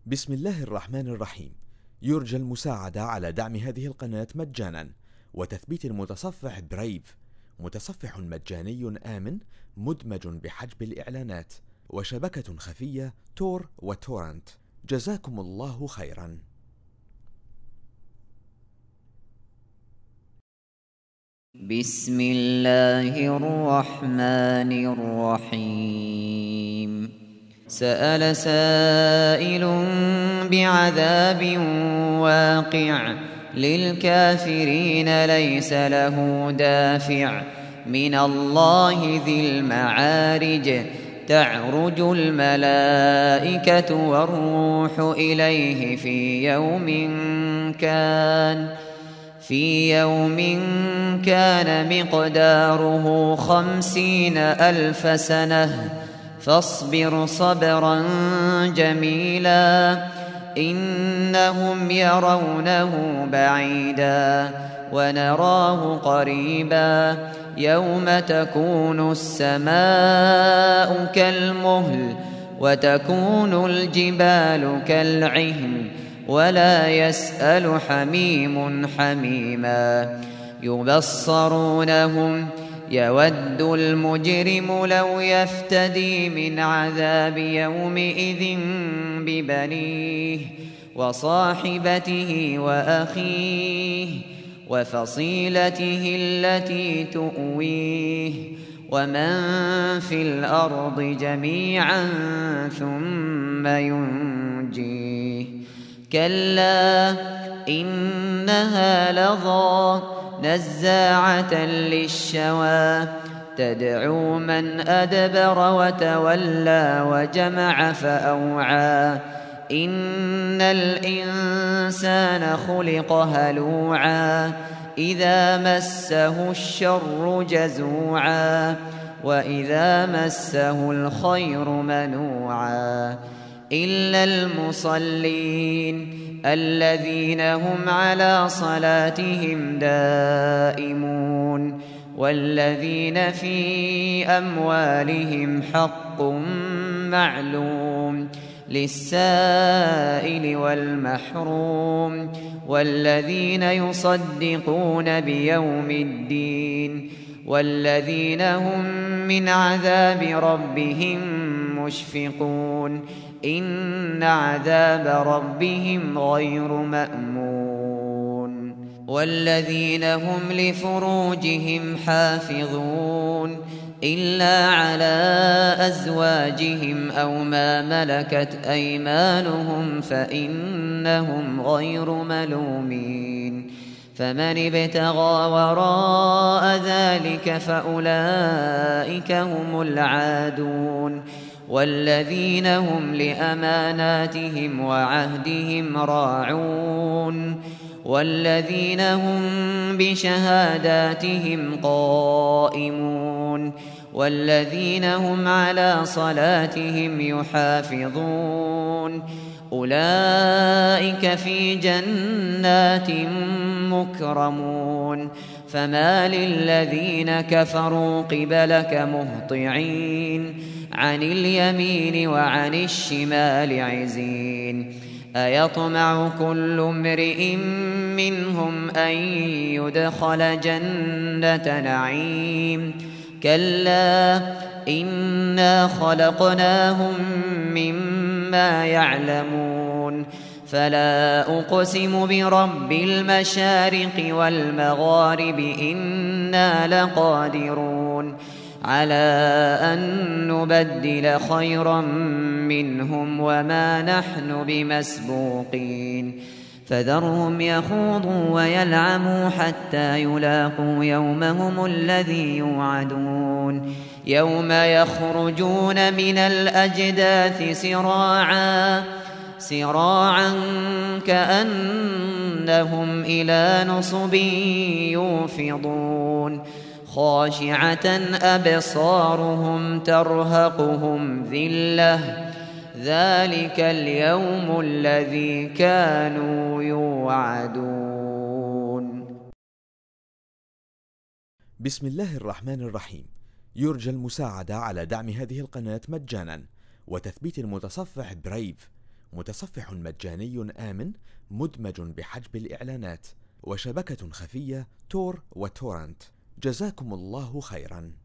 بسم الله الرحمن الرحيم. يرجى المساعدة على دعم هذه القناة مجانا وتثبيت المتصفح برايف، متصفح مجاني آمن مدمج بحجب الإعلانات وشبكة خفية تور وتورنت. جزاكم الله خيرا. بسم الله الرحمن الرحيم. سأل سائل بعذاب واقع للكافرين ليس له دافع من الله ذي المعارج. تعرج الملائكة والروح إليه في يوم كان مقداره 50,000 سنة فاصبر صبرا جميلا إنهم يرونه بعيدا ونراه قريبا يوم تكون السماء كالمهل وتكون الجبال كالعهن ولا يسأل حميم حميما. يبصرونهم يود المجرم لو يفتدي من عذاب يومئذ ببنيه وصاحبته وأخيه وفصيلته التي تؤويه ومن في الأرض جميعا ثم ينجيه. كلا إنها لظى نزاعة للشوى تدعو من أدبر وتولى وجمع فأوعى. إن الإنسان خلق هلوعا إذا مسه الشر جزوعا وإذا مسه الخير منوعا إلا المصلين الذين هم على صلاتهم دائمون والذين في أموالهم حق معلوم للسائل والمحروم والذين يصدقون بيوم الدين والذين هم من عذاب ربهم مشفقون إن عذاب ربهم غير مأمون. والذين هم لفروجهم حافظون إلا على أزواجهم أو ما ملكت أيمانهم فإنهم غير ملومين. فمن ابتغى وراء ذلك فأولئك هم العادون. والذين هم لأماناتهم وعهدهم راعون والذين هم بشهاداتهم قائمون والذين هم على صلاتهم يحافظون أولئك في جنات مكرمون. فما للذين كفروا قبلك مهطعين عن اليمين وعن الشمال عزين. أيطمع كل امرئ منهم أن يدخل جنة نعيم كلا إنا خلقناهم مما يعلمون. فلا أقسم برب المشارق والمغارب إنا لقادرون على أن نبدل خيرا منهم وما نحن بمسبوقين. فذرهم يخوضوا ويلعبوا حتى يلاقوا يومهم الذي يوعدون يوم يخرجون من الأجداث سراعا كأنهم إلى نصب يوفضون خاشعة أبصارهم ترهقهم ذلة ذلك اليوم الذي كانوا يوعدون. بسم الله الرحمن الرحيم. يرجى المساعدة على دعم هذه القناة مجانا وتثبيت المتصفح برايف، متصفح مجاني آمن مدمج بحجب الإعلانات، وشبكة خفية تور وتورنت. جزاكم الله خيرا.